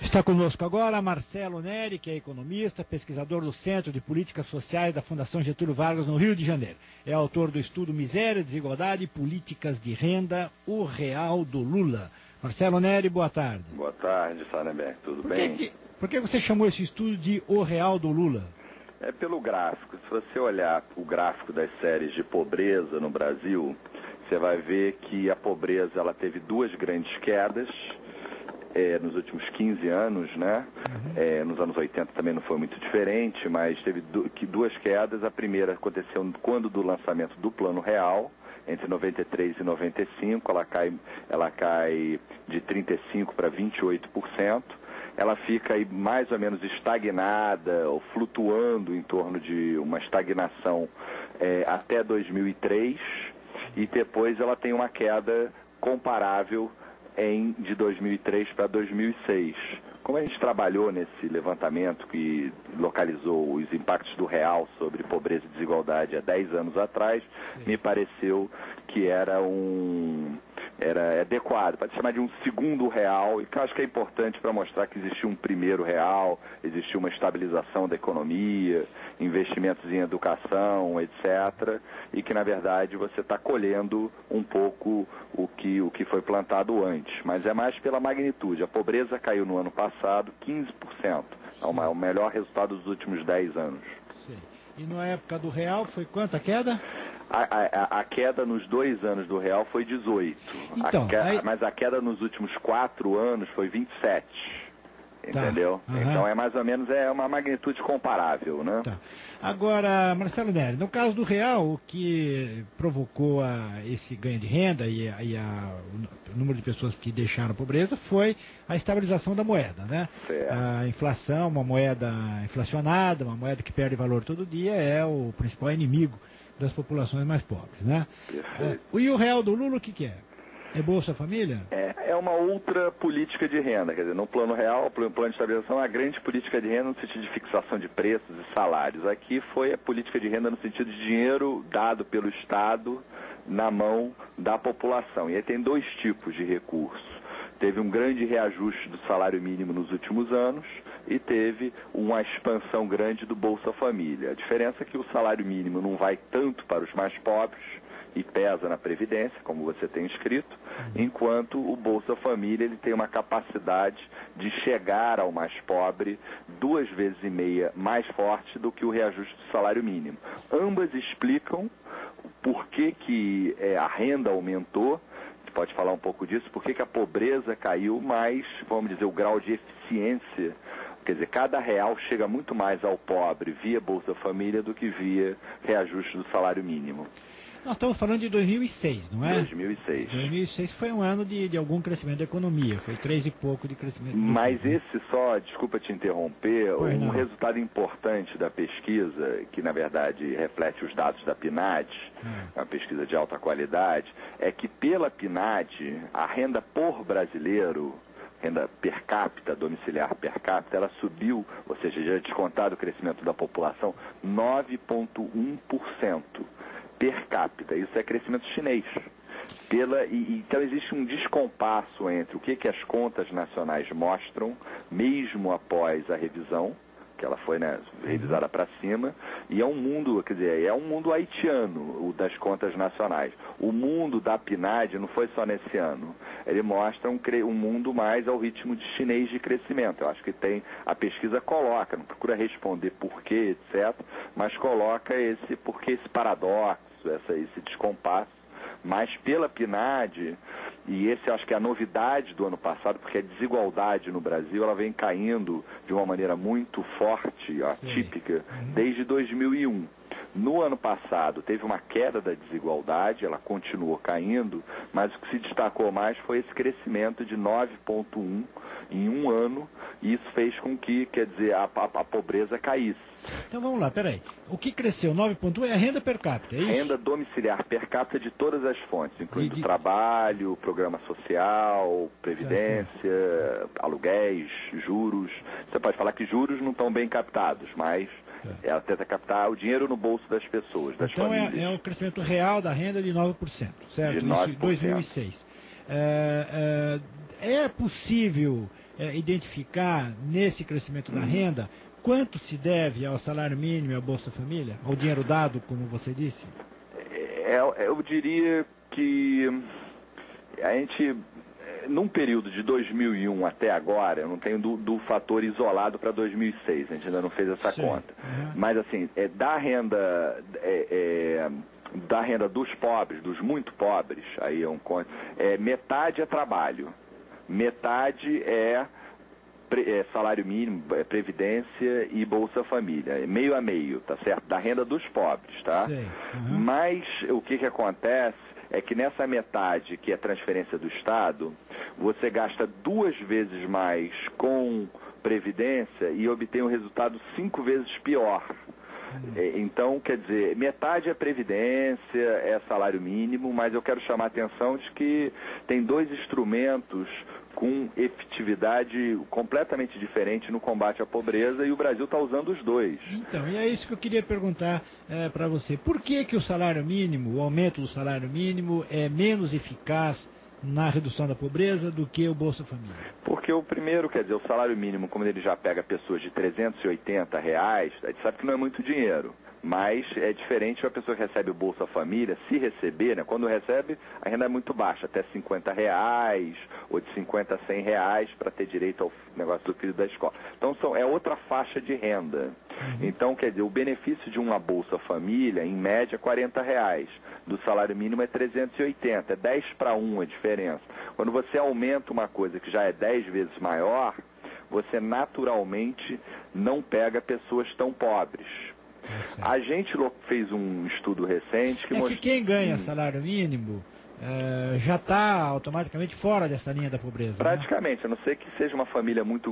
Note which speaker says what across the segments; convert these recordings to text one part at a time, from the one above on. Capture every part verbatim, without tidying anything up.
Speaker 1: Está conosco agora Marcelo Neri, que é economista, pesquisador do Centro de Políticas Sociais da Fundação Getúlio Vargas, no Rio de Janeiro. É autor do estudo Miséria, Desigualdade e Políticas de Renda, o Real do Lula. Marcelo Neri, boa tarde.
Speaker 2: Boa tarde, Sarenberg, tudo
Speaker 1: por
Speaker 2: bem?
Speaker 1: Que, por que você chamou esse estudo de O Real do Lula?
Speaker 2: É pelo gráfico. Se você olhar o gráfico das séries de pobreza no Brasil, você vai ver que a pobreza ela teve duas grandes quedas é, nos últimos quinze anos, né? Uhum. É, nos anos oitenta também não foi muito diferente, mas teve du que duas quedas. A primeira aconteceu quando do lançamento do Plano Real, entre noventa e três e noventa e cinco, ela cai, ela cai de trinta e cinco por cento para vinte e oito por cento. Ela fica aí mais ou menos estagnada ou flutuando em torno de uma estagnação é, até dois mil e três, e depois ela tem uma queda comparável em, de dois mil e três para dois mil e seis. Como a gente trabalhou nesse levantamento que localizou os impactos do real sobre pobreza e desigualdade há dez anos atrás, sim, me pareceu que era um... era adequado, pode chamar de um segundo real, e que eu acho que é importante para mostrar que existiu um primeiro real, existiu uma estabilização da economia, investimentos em educação, etcétera, e que, na verdade, você está colhendo um pouco o que, o que foi plantado antes. Mas é mais pela magnitude. A pobreza caiu no ano passado quinze por cento, é o, o melhor resultado dos últimos dez anos.
Speaker 1: Sim. E na época do real foi quanto a queda?
Speaker 2: A, a, a queda nos dois anos do real foi dezoito,
Speaker 1: então,
Speaker 2: a que,
Speaker 1: aí...
Speaker 2: mas a queda nos últimos quatro anos foi vinte e sete, entendeu?
Speaker 1: Tá. Uhum.
Speaker 2: Então é mais ou menos é uma magnitude comparável, né?
Speaker 1: Tá. Agora, Marcelo Neri, no caso do real, o que provocou a, esse ganho de renda e, a, e a, o número de pessoas que deixaram a pobreza foi a estabilização da moeda, né?
Speaker 2: Certo.
Speaker 1: A inflação, uma moeda inflacionada, uma moeda que perde valor todo dia, é o principal inimigo das populações mais pobres, né?
Speaker 2: Perfeito.
Speaker 1: É, e o real do Lula, o que, que é? É Bolsa Família?
Speaker 2: É, é uma outra política de renda, quer dizer, no plano real, o plano de estabilização, a grande política de renda no sentido de fixação de preços e salários. Aqui foi a política de renda no sentido de dinheiro dado pelo Estado na mão da população. E aí tem dois tipos de recursos. Teve um grande reajuste do salário mínimo nos últimos anos e teve uma expansão grande do Bolsa Família. A diferença é que o salário mínimo não vai tanto para os mais pobres e pesa na Previdência, como você tem escrito, enquanto o Bolsa Família ele tem uma capacidade de chegar ao mais pobre duas vezes e meia mais forte do que o reajuste do salário mínimo. Ambas explicam por que, que é, a renda aumentou. Pode falar um pouco disso, por que, que a pobreza caiu, mais, vamos dizer, o grau de eficiência. Quer dizer, cada real chega muito mais ao pobre via Bolsa Família do que via reajuste do salário mínimo.
Speaker 1: Nós estamos falando de dois mil e seis, não é?
Speaker 2: dois mil e seis.
Speaker 1: dois mil e seis foi um ano de, de algum crescimento da economia, foi três e pouco de crescimento.
Speaker 2: Mas esse só, desculpa te interromper,
Speaker 1: pois
Speaker 2: um
Speaker 1: não.
Speaker 2: resultado importante da pesquisa, que na verdade reflete os dados da PNAD, hum. uma pesquisa de alta qualidade, é que pela PNAD, a renda por brasileiro, renda per capita, domiciliar per capita, ela subiu, ou seja, já descontado o crescimento da população, nove vírgula um por cento per capita. Isso é crescimento chinês. Pela, e, então existe um descompasso entre o que, que as contas nacionais mostram, mesmo após a revisão, que ela foi, né, revisada para cima, e é um mundo, quer dizer, é um mundo haitiano, o das contas nacionais. O mundo da PNAD não foi só nesse ano. Ele mostra um, um mundo mais ao ritmo de chinês de crescimento. Eu acho que tem, a pesquisa coloca, não procura responder por quê, etcétera, mas coloca esse, porque esse paradoxo, essa, esse descompasso. Mas pela PNAD, e esse acho que é a novidade do ano passado, porque a desigualdade no Brasil ela vem caindo de uma maneira muito forte, atípica, uhum. desde dois mil e um. No ano passado teve uma queda da desigualdade, ela continuou caindo, mas o que se destacou mais foi esse crescimento de nove vírgula um em um ano, e isso fez com que, quer dizer, a, a, a pobreza caísse.
Speaker 1: Então vamos lá, peraí. O que cresceu nove vírgula um é a renda per capita, é isso?
Speaker 2: Renda domiciliar per capita de todas as fontes, incluindo de... trabalho, programa social, previdência, tá, aluguéis, juros. Você pode falar que juros não estão bem captados, mas é. ela tenta captar o dinheiro no bolso das pessoas, das
Speaker 1: então
Speaker 2: famílias.
Speaker 1: Então é, é o crescimento real da renda de nove por cento, certo?
Speaker 2: De nove por cento.
Speaker 1: Isso em dois mil e seis. É, é, é possível é, identificar nesse crescimento da renda quanto se deve ao salário mínimo e à Bolsa Família? Ao dinheiro dado, como você disse?
Speaker 2: É, eu diria que a gente, num período de dois mil e um até agora, eu não tenho do, do fator isolado para dois mil e seis, a gente ainda não fez essa Sim. conta. Uhum. Mas assim, é, da renda... É, é, da renda dos pobres, dos muito pobres, aí é um é, metade é trabalho, metade é, é salário mínimo, é previdência e Bolsa Família, é meio a meio, tá certo? Da renda dos pobres, tá? Uhum. Mas o que que acontece é que nessa metade, que é transferência do Estado, você gasta duas vezes mais com previdência e obtém um resultado cinco vezes pior. Então, quer dizer, metade é previdência, é salário mínimo, mas eu quero chamar a atenção de que tem dois instrumentos com efetividade completamente diferente no combate à pobreza e o Brasil está usando os dois.
Speaker 1: Então, e é isso que eu queria perguntar é, para você. Por que que o salário mínimo, o aumento do salário mínimo é menos eficaz na redução da pobreza do que o Bolsa Família?
Speaker 2: Porque o primeiro, quer dizer, o salário mínimo, como ele já pega pessoas de trezentos e oitenta reais, a gente sabe que não é muito dinheiro, mas é diferente uma pessoa que recebe o Bolsa Família, se receber, né, quando recebe, a renda é muito baixa, até cinquenta reais, ou de cinquenta a cem reais para ter direito ao negócio do filho da escola. Então são, é outra faixa de renda. Uhum. Então, quer dizer, o benefício de uma Bolsa Família, em média, é quarenta reais. Do salário mínimo é trezentos e oitenta, é dez para um a diferença. Quando você aumenta uma coisa que já é dez vezes maior, você naturalmente não pega pessoas tão pobres.
Speaker 1: É
Speaker 2: a gente fez um estudo recente que
Speaker 1: é
Speaker 2: mostrou...
Speaker 1: que quem ganha salário mínimo uh, já está automaticamente fora dessa linha da pobreza.
Speaker 2: Praticamente,
Speaker 1: né?
Speaker 2: A não ser que seja uma família muito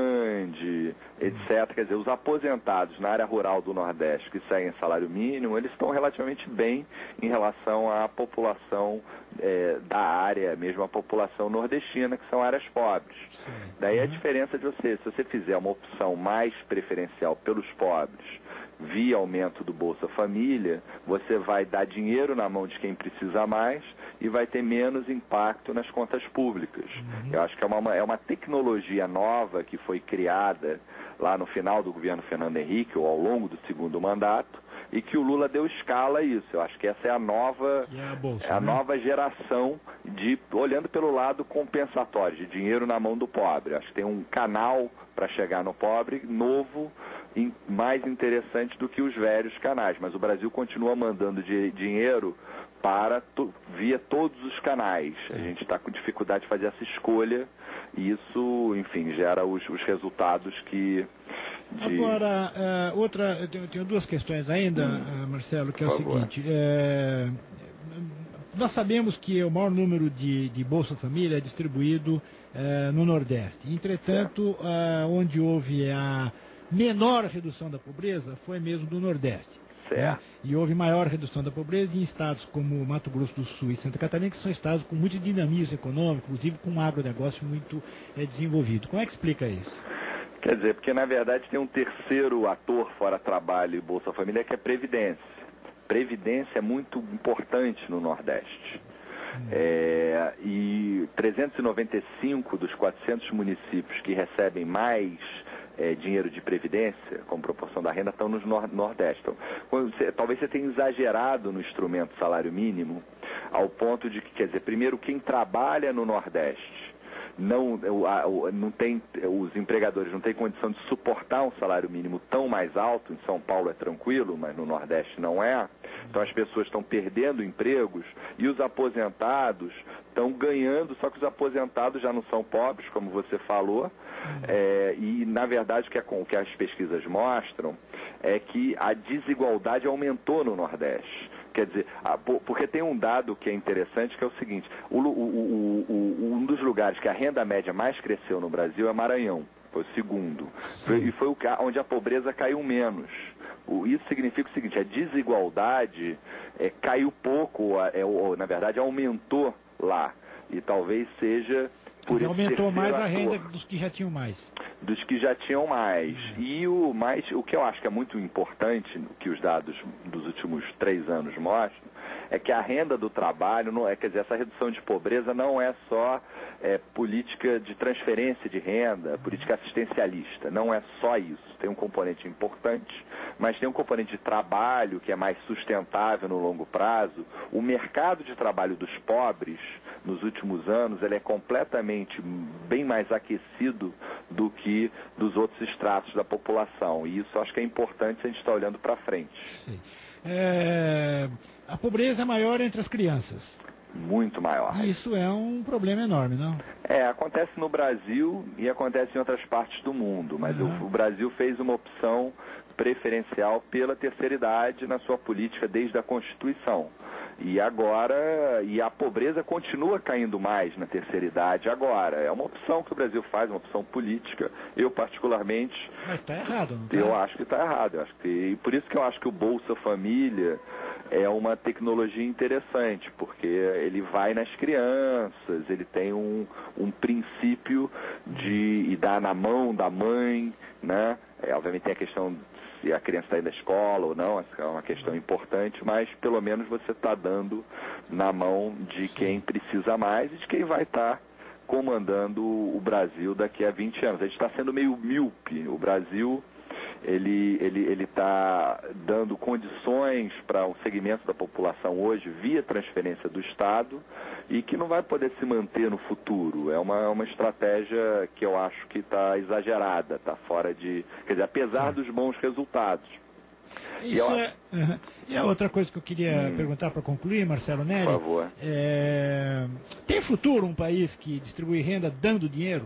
Speaker 2: grande, etcétera. Quer dizer, os aposentados na área rural do Nordeste que seguem salário mínimo, eles estão relativamente bem em relação à população é, da área, mesmo a população nordestina, que são áreas pobres. Sim. Daí uhum. a diferença de você, se você fizer uma opção mais preferencial pelos pobres, via aumento do Bolsa Família, você vai dar dinheiro na mão de quem precisa mais e vai ter menos impacto nas contas públicas. Uhum. Eu acho que é uma, é uma tecnologia nova que foi criada lá no final do governo Fernando Henrique, ou ao longo do segundo mandato, e que o Lula deu escala a isso. Eu acho que essa é a nova,
Speaker 1: é a, bolsa,
Speaker 2: é a
Speaker 1: né?
Speaker 2: nova geração, de olhando pelo lado compensatório, de dinheiro na mão do pobre. Acho que tem um canal para chegar no pobre novo, mais interessante do que os velhos canais, mas o Brasil continua mandando de dinheiro para to, via todos os canais. A gente está com dificuldade de fazer essa escolha e isso, enfim, gera os, os resultados que... De...
Speaker 1: Agora, uh, outra, eu tenho, tenho duas questões ainda, hum, uh, Marcelo, que é o seguinte, é, nós sabemos que o maior número de, de Bolsa Família é distribuído uh, no Nordeste. Entretanto, uh, onde houve a menor redução da pobreza foi mesmo do Nordeste. Né? E houve maior redução da pobreza em estados como Mato Grosso do Sul e Santa Catarina, que são estados com muito dinamismo econômico, inclusive com um agronegócio muito é, desenvolvido. Como é que explica isso?
Speaker 2: Quer dizer, porque na verdade tem um terceiro ator fora trabalho e Bolsa Família, que é Previdência. Previdência é muito importante no Nordeste. Hum. É, e trezentos e noventa e cinco dos quatrocentos municípios que recebem mais É, dinheiro de previdência, como proporção da renda, estão no nor Nordeste. Então, você, talvez você tenha exagerado no instrumento salário mínimo, ao ponto de que, quer dizer, primeiro, quem trabalha no Nordeste, não, a, a, não tem, os empregadores não têm condição de suportar um salário mínimo tão mais alto. Em São Paulo é tranquilo, mas no Nordeste não é. Então as pessoas estão perdendo empregos e os aposentados estão ganhando, só que os aposentados já não são pobres, como você falou. É, e, na verdade, o que, é, o que as pesquisas mostram é que a desigualdade aumentou no Nordeste. Quer dizer, a, porque tem um dado que é interessante, que é o seguinte, o, o, o, o, um dos lugares que a renda média mais cresceu no Brasil é Maranhão, foi o segundo, foi, e foi o, onde a pobreza caiu menos. O, isso significa o seguinte, a desigualdade é, caiu pouco, é, ou, na verdade aumentou lá, e talvez seja... Por
Speaker 1: aumentou mais a renda dos que já tinham mais.
Speaker 2: Dos que já tinham mais. Uhum. E o, mais, o que eu acho que é muito importante, que os dados dos últimos três anos mostram, é que a renda do trabalho, não é, quer dizer, essa redução de pobreza não é só é, política de transferência de renda, política assistencialista, não é só isso. Tem um componente importante, mas tem um componente de trabalho que é mais sustentável no longo prazo. O mercado de trabalho dos pobres, nos últimos anos, ele é completamente bem mais aquecido do que dos outros estratos da população. E isso acho que é importante se a gente está olhando para frente.
Speaker 1: Sim. É, a pobreza é maior entre as crianças.
Speaker 2: Muito maior.
Speaker 1: Isso é um problema enorme, não?
Speaker 2: É, acontece no Brasil e acontece em outras partes do mundo, mas uhum. o, o Brasil fez uma opção preferencial pela terceira idade na sua política desde a Constituição. E agora, e a pobreza continua caindo mais na terceira idade agora. É uma opção que o Brasil faz, uma opção política. Eu, particularmente...
Speaker 1: Mas está errado, não está?
Speaker 2: Eu acho que está errado. Eu acho que, e por isso que eu acho que o Bolsa Família é uma tecnologia interessante, porque ele vai nas crianças, ele tem um, um princípio de e dá na mão da mãe, né? É, obviamente tem a questão se a criança está indo à escola ou não, essa é uma questão importante, mas pelo menos você está dando na mão de quem precisa mais e de quem vai estar comandando o Brasil daqui a vinte anos. A gente está sendo meio míope. O Brasil ele ele ele está dando condições para um segmento da população hoje via transferência do Estado e que não vai poder se manter no futuro. É uma, uma estratégia que eu acho que está exagerada, está fora de... Quer dizer, apesar dos bons resultados.
Speaker 1: Isso e, eu... é, uh, e a outra coisa que eu queria hum. perguntar para concluir, Marcelo Neri,
Speaker 2: por favor.
Speaker 1: É... tem futuro um país que distribui renda dando dinheiro?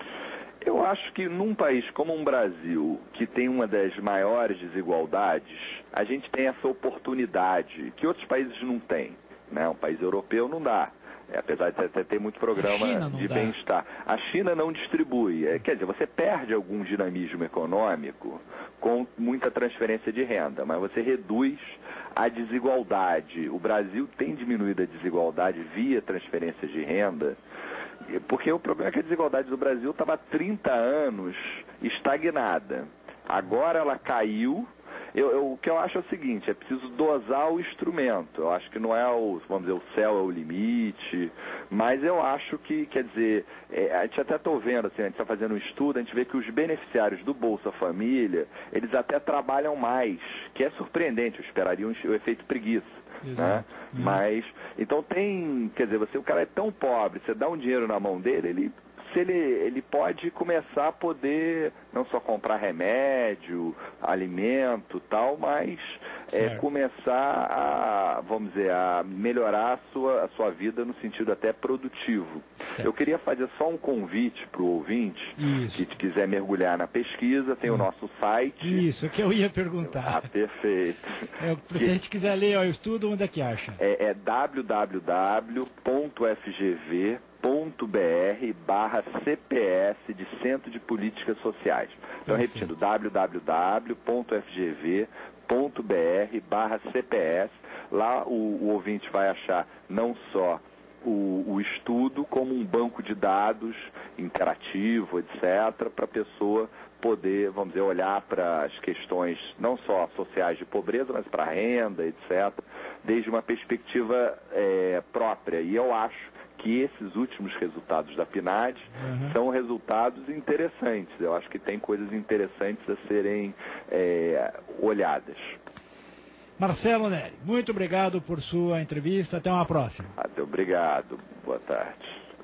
Speaker 2: Eu acho que num país como o Brasil, que tem uma das maiores desigualdades, a gente tem essa oportunidade que outros países não têm, né? Um país europeu não dá. É, apesar de ter, ter muito programa de bem-estar. A China não distribui. É, quer dizer, você perde algum dinamismo econômico com muita transferência de renda, mas você reduz a desigualdade. O Brasil tem diminuído a desigualdade via transferência de renda, porque o problema é que a desigualdade do Brasil estava há trinta anos estagnada. Agora ela caiu. Eu, eu, o que eu acho é o seguinte, é preciso dosar o instrumento. Eu acho que não é o, vamos dizer, o céu é o limite, mas eu acho que, quer dizer, é, a gente até está vendo, assim, a gente está fazendo um estudo, a gente vê que os beneficiários do Bolsa Família, eles até trabalham mais, que é surpreendente, eu esperaria um, o efeito preguiça. Né? Uhum. Mas, então tem, quer dizer, você, o cara é tão pobre, você dá um dinheiro na mão dele, ele... Se ele, ele pode começar a poder não só comprar remédio, alimento tal, mas é, começar a, vamos dizer, a melhorar a sua, a sua vida no sentido até produtivo. Certo. Eu queria fazer só um convite para o ouvinte Isso. que quiser mergulhar na pesquisa, tem hum. o nosso site.
Speaker 1: Isso, que eu ia perguntar.
Speaker 2: Ah, perfeito.
Speaker 1: É, se que, a gente quiser ler ó, o estudo, onde é que acha?
Speaker 2: É, é w w w ponto f g v ponto b r barra C P S de Centro de Políticas Sociais. Então, repetindo, w w w ponto f g v ponto b r barra C P S. Lá o, o ouvinte vai achar não só o, o estudo, como um banco de dados interativo, etcétera, para a pessoa poder, vamos dizer, olhar para as questões não só sociais de pobreza, mas para a renda, etcétera, desde uma perspectiva é, própria. E eu acho que esses últimos resultados da PNAD uhum. são resultados interessantes. Eu acho que tem coisas interessantes a serem é, olhadas.
Speaker 1: Marcelo Neri, muito obrigado por sua entrevista. Até uma próxima.
Speaker 2: Até obrigado. Boa tarde.